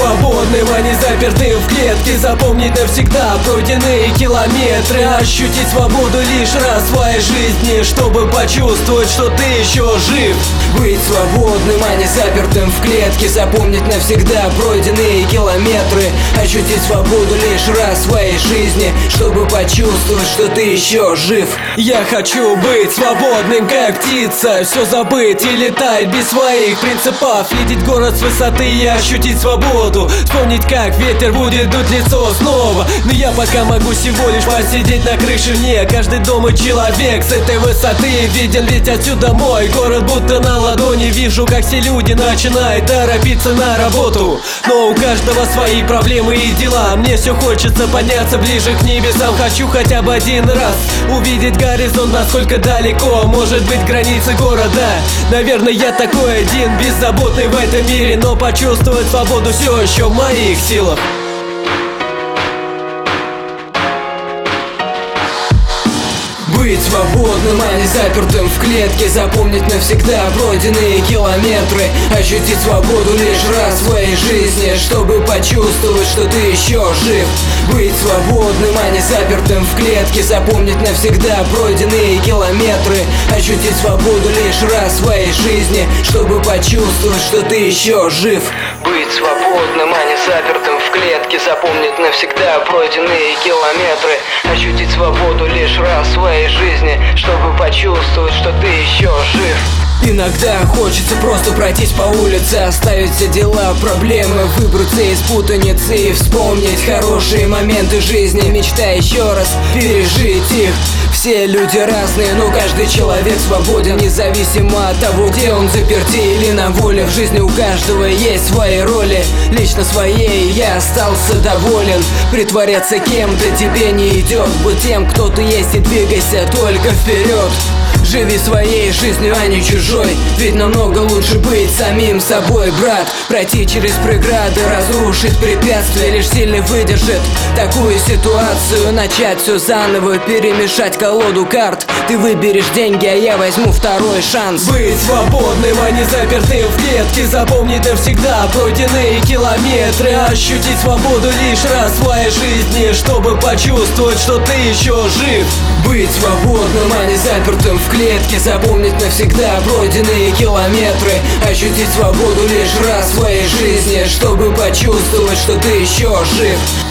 свободным, а не запертым в клетке. Запомнить навсегда пройденные километры. Ощутить свободу лишь раз в своей жизни, чтобы почувствовать, что ты еще жив. Быть свободным, а не запертым в клетке. Запомнить навсегда пройденные километры. Ощутить свободу лишь раз в своей жизни, чтобы почувствовать, что ты еще жив. Я хочу быть свободным, как птица, все забыть и летать без своих принципов. Видеть город с высоты и ощутить свободу. Вспомнить, как ветер будет дуть лицо снова. Но я пока могу всего лишь посидеть на крыше. Мне каждый дом и человек с этой высоты виден, ведь отсюда мой город будто на ладони. Вижу, как все люди начинают торопиться на работу. Но у каждого свои проблемы и дела. Мне все хочется подняться ближе к небесам. Хочу хотя бы один раз увидеть горизонт, насколько далеко может быть границы города. Наверное, я такой один, беззаботный в этом мире, но почувствовать свободу все еще в моих силах. Быть свободным, а не запертым в клетке. Запомнить навсегда пройденные километры. Ощутить свободу лишь раз в своей жизни, чтобы почувствовать, что ты еще жив. Быть свободным, а не запертым в клетке. Запомнить навсегда пройденные километры. Ощутить свободу лишь раз в своей жизни, чтобы почувствовать, что ты еще жив. Быть свободным, а не запертым в клетке. Запомнить навсегда пройденные километры. Ощутить свободу лишь раз в своей жизни, чтобы почувствовать, что ты еще жив. Иногда хочется просто пройтись по улице, оставить все дела, проблемы, выбраться из путаницы и вспомнить хорошие моменты жизни, мечтая еще раз пережить их. Все люди разные, но каждый человек свободен, независимо от того, где он заперти или на воле. В жизни у каждого есть свои роли, лично своей я остался доволен. Притворяться кем-то тебе не идет, будь тем, кто ты есть, и двигайся только вперед. Живи своей жизнью, а не чужой, ведь намного лучше быть самим собой, брат. Пройти через преграды, разрушить препятствия, лишь сильный выдержит такую ситуацию. Начать все заново, перемешать колоду карт. Ты выберешь деньги, а я возьму второй шанс. Быть свободным, а не запертым в клетке. Запомнить навсегда пройденные километры. Ощутить свободу лишь раз в своей жизни, чтобы почувствовать, что ты еще жив. Быть свободным, а не запертым в клетке. Запомнить навсегда пройденные километры. Ощутить свободу лишь раз в своей жизни, чтобы почувствовать, что ты еще жив.